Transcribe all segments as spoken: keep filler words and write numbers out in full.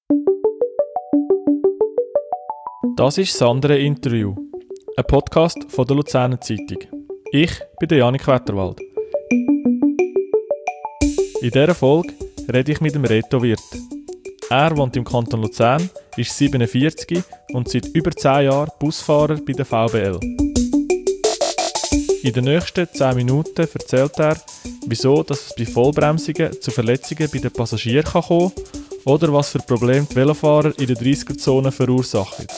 Das ist das andere Interview, ein Podcast von der Luzerner Zeitung. Ich bin der Janik Wetterwald. In dieser Folge rede ich mit dem Reto Wirth. Er wohnt im Kanton Luzern, ist siebenundvierzig und seit über zehn Jahren Busfahrer bei der V B L. In den nächsten zehn Minuten erzählt er, wieso dass es bei Vollbremsungen zu Verletzungen bei den Passagieren kann kommen oder was für Probleme die Velofahrer in der dreißiger-Zone verursachen.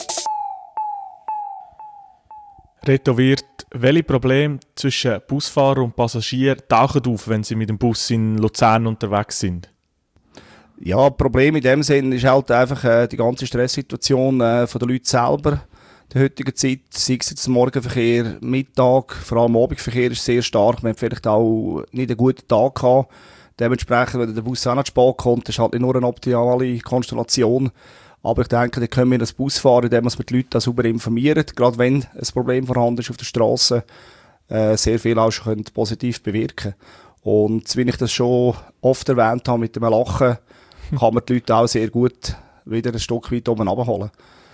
Reto Wirth, welche Probleme zwischen Busfahrer und Passagier tauchen auf, wenn sie mit dem Bus in Luzern unterwegs sind? Ja, das Problem in dem Sinne ist halt einfach äh, die ganze Stresssituation äh, von den Leuten selber. In der heutigen Zeit, sei es jetzt Morgenverkehr, Mittag, vor allem Abendverkehr ist sehr stark. Man hat vielleicht auch nicht einen guten Tag gehabt. Dementsprechend, wenn der Bus auch nicht spät kommt, ist halt nicht nur eine optimale Konstellation. Aber ich denke, da können wir das Bus fahren, indem wir die Leute sauber informieren. Gerade wenn ein Problem vorhanden ist auf der Straße, äh, sehr viel auch schon positiv bewirken. Und wie ich das schon oft erwähnt habe mit dem Lachen, kann man die Leute auch sehr gut wieder ein Stück weit oben runterholen.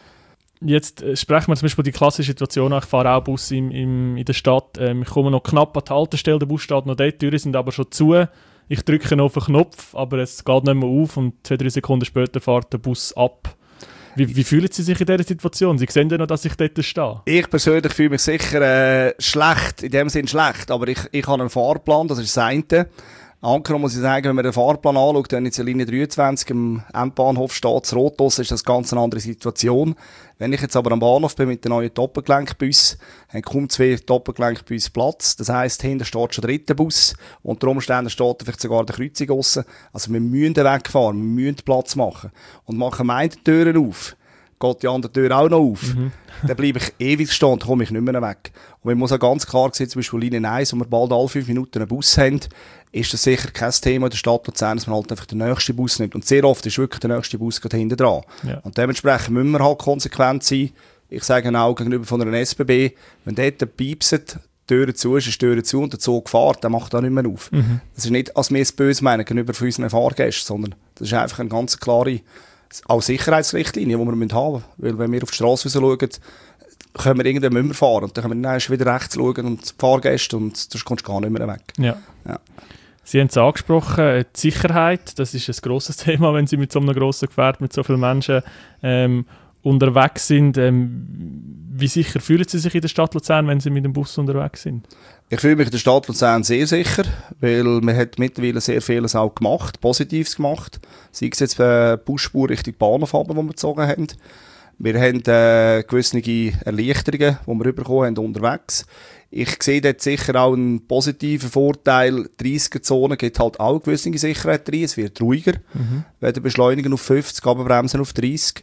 Jetzt äh, sprechen wir zum Beispiel die klassische Situation an. Ich fahre auch Bus im, im, in der Stadt. Ähm, ich komme noch knapp an die Haltestelle, der Bus steht noch dort, die Türen sind aber schon zu. Ich drücke noch auf den Knopf, aber es geht nicht mehr auf und zwei, drei Sekunden später fährt der Bus ab. Wie, wie fühlen Sie sich in dieser Situation? Sie sehen ja noch, dass ich dort stehe. Ich persönlich fühle mich sicher äh, schlecht, in dem Sinn schlecht, aber ich, ich habe einen Fahrplan, das ist das eine. Angenommen muss ich sagen, wenn man den Fahrplan anschaut, wenn jetzt in Linie dreiundzwanzig am Endbahnhof steht, das Rot ist das eine ganz andere Situation. Wenn ich jetzt aber am Bahnhof bin mit den neuen Doppelgelenkbus, haben kaum zwei Doppelgelenkbus Platz. Das heisst, hinten steht schon der dritte Bus und unter Umständen steht vielleicht sogar der Kreuzung aussen. Also wir müssen wegfahren, wir müssen Platz machen. Und machen wir die Türen auf, geht die andere Tür auch noch auf. Mhm. Dann bleibe ich ewig stehen und komme ich nicht mehr weg. Und man muss auch ganz klar sehen, zum Beispiel Linie eins, wo wir bald alle fünf Minuten einen Bus haben, ist das sicher kein Thema in der Stadt Luzern, dass man halt einfach den nächsten Bus nimmt. Und sehr oft ist wirklich der nächste Bus gerade hinten dran. Ja. Und dementsprechend müssen wir halt konsequent sein. Ich sage auch gegenüber von einer S B B, wenn dort piepset, die Tür zu ist, ist die Tür zu und der Zug fährt, dann macht er nicht mehr auf. Mhm. Das ist nicht, als wir es böse meinen gegenüber von unseren Fahrgästen, sondern das ist einfach eine ganz klare auch Sicherheitsrichtlinie, die wir haben müssen. Weil wenn wir auf die Straße schauen, können wir irgendwann nicht mehr fahren. Und dann können wir dann wieder rechts schauen und die Fahrgäste und sonst kommst du gar nicht mehr weg. Ja. Ja. Sie haben es angesprochen, die Sicherheit, das ist ein grosses Thema, wenn Sie mit so einem grossen Gefährt, mit so vielen Menschen ähm, unterwegs sind. Ähm, wie sicher fühlen Sie sich in der Stadt Luzern, wenn Sie mit dem Bus unterwegs sind? Ich fühle mich in der Stadt Luzern sehr sicher, weil man hat mittlerweile sehr vieles auch gemacht, Positives gemacht. Sei es jetzt eine Busspur Richtung Bahnhof, die wir gezogen haben. Wir haben äh, gewisse Erleichterungen, die wir bekommen haben unterwegs. Ich sehe dort sicher auch einen positiven Vorteil. dreißiger-Zone gibt halt auch gewisse Sicherheit rein. Es wird ruhiger. Mhm. Werden beschleunigen auf fünfzig, aber bremsen auf dreißig.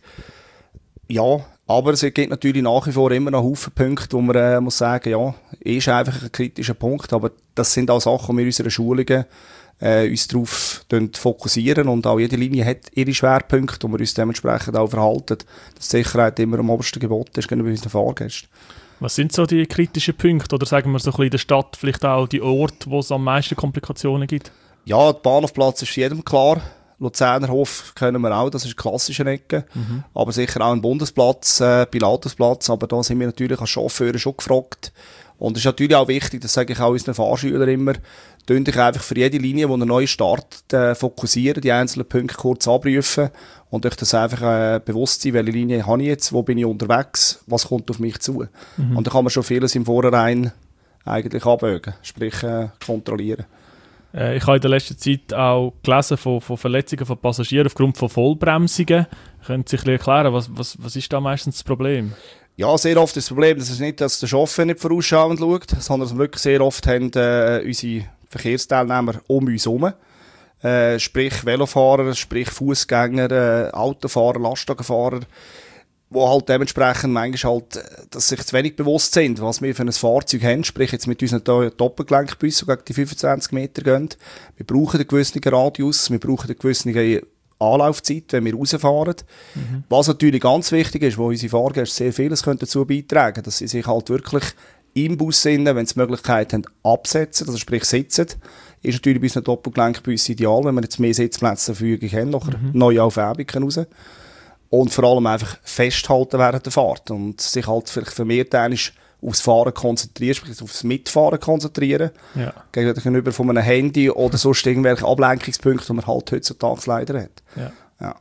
Ja, aber es gibt natürlich nach wie vor immer noch Haufen Punkte, wo man äh, muss sagen, ja, ist einfach ein kritischer Punkt. Aber das sind auch Sachen, die wir in unseren Schulungen äh, uns darauf fokussieren. Und auch jede Linie hat ihre Schwerpunkte, wo wir uns dementsprechend auch verhalten, dass die Sicherheit immer am obersten Gebot ist gegenüber unseren Fahrgästen. Was sind so die kritischen Punkte? Oder sagen wir so ein bisschen in der Stadt vielleicht auch die Orte, wo es am meisten Komplikationen gibt? Ja, der Bahnhofplatz ist jedem klar. Luzernerhof kennen wir auch, das ist eine klassische Ecke. Mhm. Aber sicher auch ein Bundesplatz, äh, Pilatusplatz. Aber da sind wir natürlich als Chauffeure schon gefragt. Und es ist natürlich auch wichtig, das sage ich auch unseren Fahrschülern immer, tun dich einfach für jede Linie, die einen neuen Start äh, fokussieren, die einzelnen Punkte kurz abrufen und euch das einfach äh, bewusst sein, welche Linie habe ich jetzt, wo bin ich unterwegs, was kommt auf mich zu. Mhm. Und da kann man schon vieles im Vorhinein eigentlich abwägen, sprich äh, kontrollieren. Äh, ich habe in der letzten Zeit auch gelesen von, von Verletzungen von Passagieren aufgrund von Vollbremsungen. Können Sie sich erklären, was, was, was ist da meistens das Problem? Ja, sehr oft ist das Problem, dass es nicht, dass der Chauffeur nicht vorausschauend schaut, sondern dass wir wirklich sehr oft haben, äh, unsere Verkehrsteilnehmer um uns herum. Äh, sprich Velofahrer, sprich Fußgänger, äh, Autofahrer, Lastwagenfahrer, die halt dementsprechend manchmal halt, dass sich zu wenig bewusst sind, was wir für ein Fahrzeug haben, sprich jetzt mit unseren Doppelgelenkbussen, die gegen die fünfundzwanzig Meter gehen. Wir brauchen einen gewissen Radius, wir brauchen eine gewisse Anlaufzeit, wenn wir rausfahren. Mhm. Was natürlich ganz wichtig ist, wo unsere Fahrgäste sehr vieles dazu beitragen können, dass sie sich halt wirklich im Bus sind, wenn sie die Möglichkeit haben, absetzen, also sprich sitzen, ist natürlich bei unseren Doppelgelenkbussen ideal, wenn wir jetzt mehr Sitzplätze zur Verfügung haben, nachher mhm. neue Aufwärmungen raus. Und vor allem einfach festhalten während der Fahrt und sich halt vielleicht vermehrt aufs Fahren konzentrieren, sprich aufs Mitfahren konzentrieren. Ja. Gegenüber von einem Handy oder sonst irgendwelche Ablenkungspunkte, die man halt heutzutage leider hat. Ja. Ja.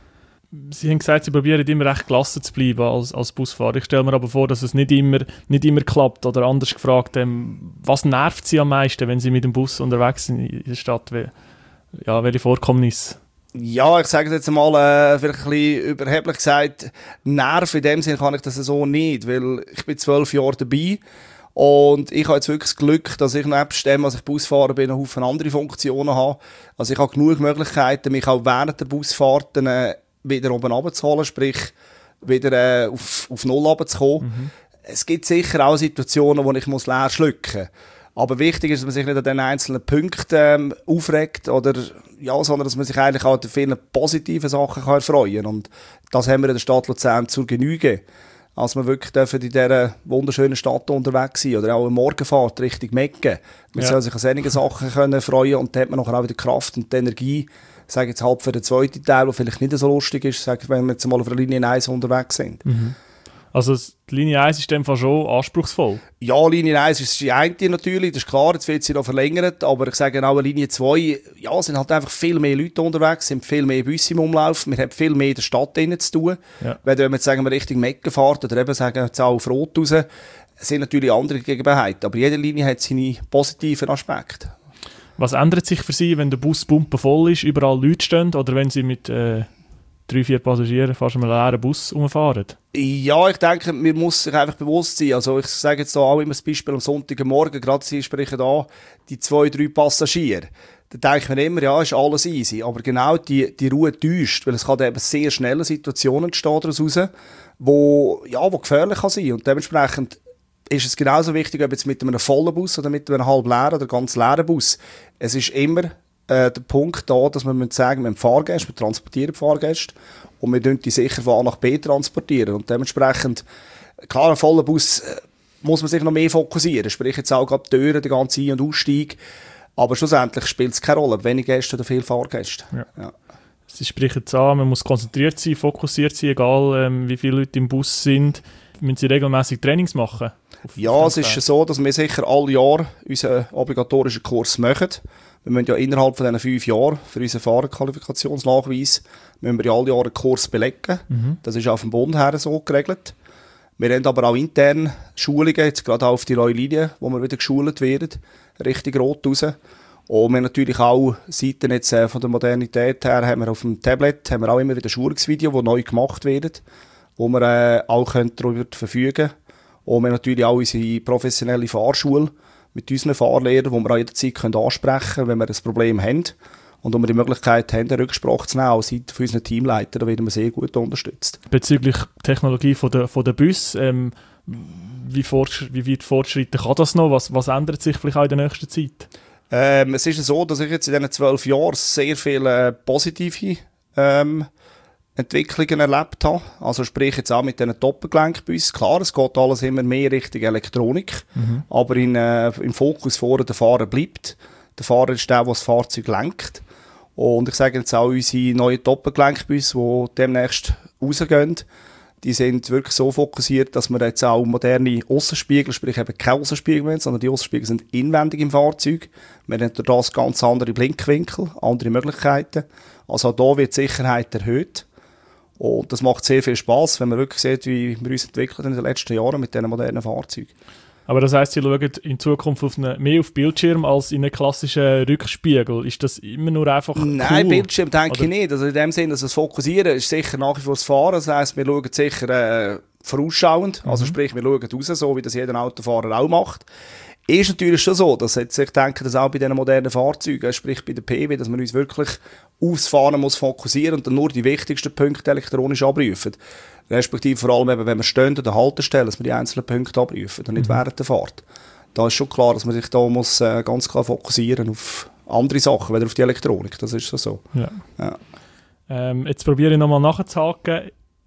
Sie haben gesagt, Sie probieren immer recht gelassen zu bleiben als, als Busfahrer. Ich stelle mir aber vor, dass es nicht immer, nicht immer klappt. Oder anders gefragt, ähm, was nervt Sie am meisten, wenn Sie mit dem Bus unterwegs sind in der Stadt? Ja, welche Vorkommnisse? Ja, ich sage es jetzt mal, äh, vielleicht ein bisschen überheblich gesagt, Nerv in dem Sinne kann ich das so nicht, weil ich bin zwölf Jahre dabei und ich habe jetzt wirklich das Glück, dass ich nebst dem, als ich Busfahrer bin, einen Haufen andere Funktionen habe. Also ich habe genug Möglichkeiten, mich auch während der Busfahrten äh, wieder oben runterzuholen, sprich wieder äh, auf, auf Null runterzukommen. Mhm. Es gibt sicher auch Situationen, wo ich muss leer schlucken muss. Aber wichtig ist, dass man sich nicht an den einzelnen Punkten ähm, aufregt, oder, ja, sondern dass man sich eigentlich auch an den vielen positiven Sachen kann erfreuen kann. Und das haben wir in der Stadt Luzern zur Genüge. Als wir wirklich dürfen in dieser wunderschönen Stadt unterwegs sein oder auch eine Morgenfahrt Richtung Mecke. Man ja. soll sich an solchen Sachen können freuen und dann hat man nachher auch wieder Kraft und die Energie, sage jetzt halb für den zweiten Teil, der vielleicht nicht so lustig ist, sage, wenn wir jetzt mal auf der Linie eins unterwegs sind. Mhm. Also die Linie eins ist in dem Fall schon anspruchsvoll? Ja, Linie eins ist die eine natürlich, das ist klar, jetzt wird sie noch verlängert, aber ich sage auch, Linie zwei, ja, sind halt einfach viel mehr Leute unterwegs, sind viel mehr Busse im Umlauf, wir haben viel mehr in der Stadt drin zu tun. Ja. Wenn wir jetzt sagen, wir Richtung Mecke fahren oder eben sagen, jetzt auch auf Rot raus, sind natürlich andere Gegebenheiten, aber jede Linie hat seine positiven Aspekte. Was ändert sich für Sie, wenn der Bus pumpenvoll ist, überall Leute stehen oder wenn Sie mit äh, drei, vier Passagieren fast einen leeren Bus umfahren? Ja, ich denke, man muss sich einfach bewusst sein. Also ich sage jetzt auch immer das Beispiel am Sonntagmorgen, gerade Sie sprechen da die zwei, drei Passagiere. Da denkt man immer, ja, ist alles easy. Aber genau die, die Ruhe täuscht, weil es kann eben sehr schnelle Situationen entstehen daraus raus, wo, ja, wo gefährlich kann sein. Und dementsprechend ist es genauso wichtig, ob jetzt mit einem vollen Bus oder mit einem halb leeren oder ganz leeren Bus. Es ist immer äh, der Punkt da, dass man sagen, wir haben Fahrgäste, wir transportieren Fahrgäste und wir transportieren die sicher von A nach B transportieren. Und dementsprechend, klar, ein voller Bus äh, muss man sich noch mehr fokussieren. Sprich jetzt auch gerade die Türen, der ganze Ein- und Ausstieg. Aber schlussendlich spielt es keine Rolle, ob wenig Gäste oder viele Fahrgäste. Ja. Ja. Sie sprechen es an, man muss konzentriert sein, fokussiert sein, egal ähm, wie viele Leute im Bus sind. Müssen Sie regelmäßig Trainings machen? Ja, es ist Fall. so, dass wir sicher alle Jahre unseren obligatorischen Kurs machen. Wir müssen ja innerhalb von diesen fünf Jahren für unseren Fahrerqualifikationsnachweis müssen wir ja alle Jahre einen Kurs belegen. Mhm. Das ist auf dem Bund her so geregelt. Wir haben aber auch intern Schulungen, jetzt gerade auch auf die neue Linie, wo wir wieder geschult werden, Richtung Rot raus. Und wir haben natürlich auch Seiten jetzt äh, von der Modernität her, haben wir auf dem Tablet haben wir auch immer wieder Schulungsvideos, die neu gemacht werden, wo wir äh, auch darüber verfügen können. Und wir haben natürlich auch unsere professionelle Fahrschule mit unseren Fahrlehrern, die wir auch jederzeit ansprechen können, wenn wir ein Problem haben. Und wenn wir die Möglichkeit haben, eine Rücksprache zu nehmen, auch seitens von unseren Teamleitern, da werden wir sehr gut unterstützt. Bezüglich Technologie von der, von der Bus, ähm, wie, fortsch- wie weit fortschreiten kann das noch? Was, was ändert sich vielleicht auch in der nächsten Zeit? Ähm, es ist so, dass ich jetzt in diesen zwölf Jahren sehr viele positive ähm, Entwicklungen erlebt habe. Also sprich jetzt auch mit diesen Doppelgelenkbussen. Klar, es geht alles immer mehr Richtung Elektronik, mhm. aber in, äh, im Fokus vorne der Fahrer bleibt. Der Fahrer ist der, der das Fahrzeug lenkt. Und ich sage jetzt auch, unsere neuen Doppelgelenkbusse, die demnächst rausgehen, die sind wirklich so fokussiert, dass wir jetzt auch moderne Aussenspiegel, sprich eben keine Aussenspiegel mehr, sondern die Aussenspiegel sind inwendig im Fahrzeug. Wir haben durch das ganz andere Blinkwinkel, andere Möglichkeiten. Also auch hier wird die Sicherheit erhöht. Und das macht sehr viel Spass, wenn man wirklich sieht, wie wir uns entwickelt in den letzten Jahren mit diesen modernen Fahrzeugen. Aber das heisst, Sie schauen in Zukunft auf eine, mehr auf Bildschirm als in einen klassischen Rückspiegel. Ist das immer nur einfach cool? Nein, Bildschirm denke ich nicht. Also in dem Sinne, dass das Fokussieren ist sicher nach wie vor das Fahren. Das heisst, wir schauen sicher äh, vorausschauend. Mhm. Also sprich, wir schauen raus, so wie das jeder Autofahrer auch macht. Ist natürlich schon so, dass jetzt, ich denke, dass auch bei diesen modernen Fahrzeugen, sprich bei der P W, dass man uns wirklich aufs Fahren muss fokussieren und dann nur die wichtigsten Punkte elektronisch abrufen. Respektive vor allem, eben, wenn wir stehen an der Haltestelle, dass wir die einzelnen Punkte abrufen und nicht mhm. während der Fahrt. Da ist schon klar, dass man sich da muss, äh, ganz klar fokussieren auf andere Sachen, weder auf die Elektronik. Das ist so. so. Ja. Ja. Ähm, jetzt probiere ich nochmal nachzuhaken.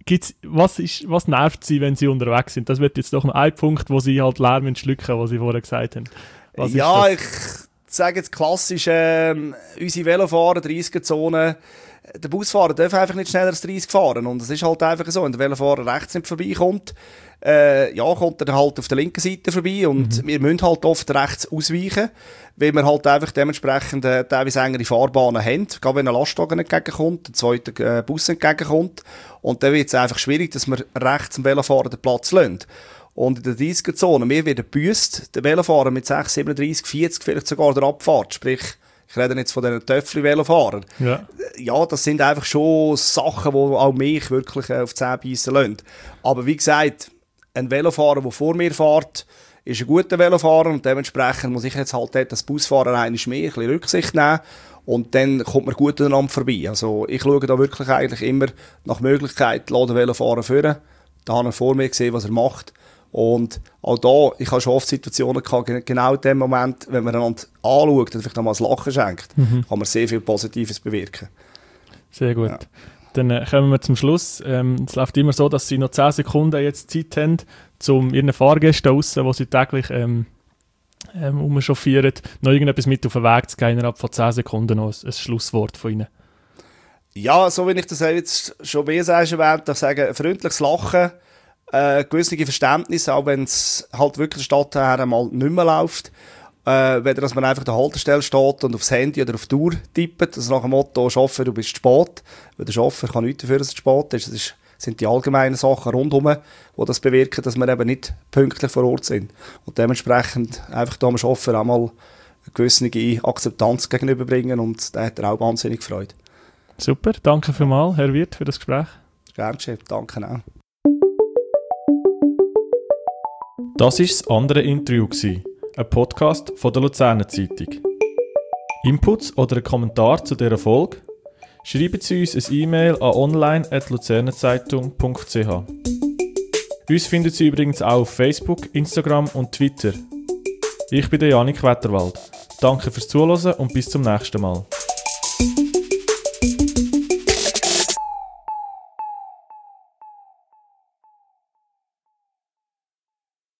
gibt's, was, ist, was nervt Sie, wenn Sie unterwegs sind? Das wird jetzt doch noch ein Punkt, wo Sie halt Lärm schlucken, was Sie vorher gesagt haben. Was ja, ich sage jetzt klassisch, äh, unsere Velofahrer, dreißiger-Zone, der Busfahrer darf einfach nicht schneller als dreißig fahren. Und es ist halt einfach so, wenn der Velofahrer rechts nicht vorbeikommt, äh, ja, kommt er halt auf der linken Seite vorbei und mhm. wir müssen halt oft rechts ausweichen, weil wir halt einfach dementsprechend äh, teilweise engere Fahrbahnen haben, gerade wenn ein Lastwagen entgegenkommt, ein zweiter äh, Bus entgegenkommt und dann wird es einfach schwierig, dass wir rechts dem Velofahrer den Platz lassen. Und in der dreißiger-Zone, wir werden gebüsst, der Velofahrer mit sechs, siebenunddreißig, vierzig vielleicht sogar der Abfahrt, sprich, ich rede jetzt von diesen Töffli-Velofahrern. Ja. ja, das sind einfach schon Sachen, die auch mich wirklich auf die Zähne beißen lassen. Aber wie gesagt, ein Velofahrer, der vor mir fährt, ist ein guter Velofahrer und dementsprechend muss ich jetzt halt dort als Busfahrer einmal mehr ein bisschen Rücksicht nehmen und dann kommt man gut aneinander vorbei. Also ich schaue da wirklich eigentlich immer nach Möglichkeit, lasse den Velofahrer führen. Da habe ich vor mir gesehen, was er macht. Und auch da, ich habe schon oft Situationen gehabt, genau in dem Moment, wenn man einander anschaut und vielleicht nochmal ein Lachen schenkt, mhm. kann man sehr viel Positives bewirken. Sehr gut. Ja. Dann äh, kommen wir zum Schluss. Ähm, es läuft immer so, dass Sie noch zehn Sekunden jetzt Zeit haben, um Ihren Fahrgästen draussen, die Sie täglich ähm, ähm, umchauffieren, noch irgendetwas mit auf den Weg zu gehen, innerhalb von zehn Sekunden noch ein, ein Schlusswort von Ihnen. Ja, so wie ich das jetzt schon mehr erwähnt, ich sage, ein freundliches Lachen, Äh, gewisse Verständnis, auch wenn es halt wirklich der Stadt her mal nicht mehr läuft. Äh, weder, dass man einfach an der Haltestelle steht und aufs Handy oder auf die Uhr tippt, also nach dem Motto, Chauffeur, du bist zu spät. Weil der Chauffeur kann nichts dafür, dass es zu spät ist. Das ist, sind die allgemeinen Sachen rundherum, die das bewirken, dass wir eben nicht pünktlich vor Ort sind. Und dementsprechend einfach da dem Chauffeur auch mal eine gewisse Akzeptanz gegenüberbringen und da hat er auch wahnsinnig Freude. Super, danke vielmals, Herr Wirth, für das Gespräch. Gerne, danke auch. Das war das andere Interview, ein Podcast von der Luzerner Zeitung. Inputs oder ein Kommentar zu dieser Folge? Schreiben Sie uns ein E-Mail an online at luzernerzeitung punkt c h. Uns finden Sie übrigens auch auf Facebook, Instagram und Twitter. Ich bin der Janik Wetterwald. Danke fürs Zuhören und bis zum nächsten Mal.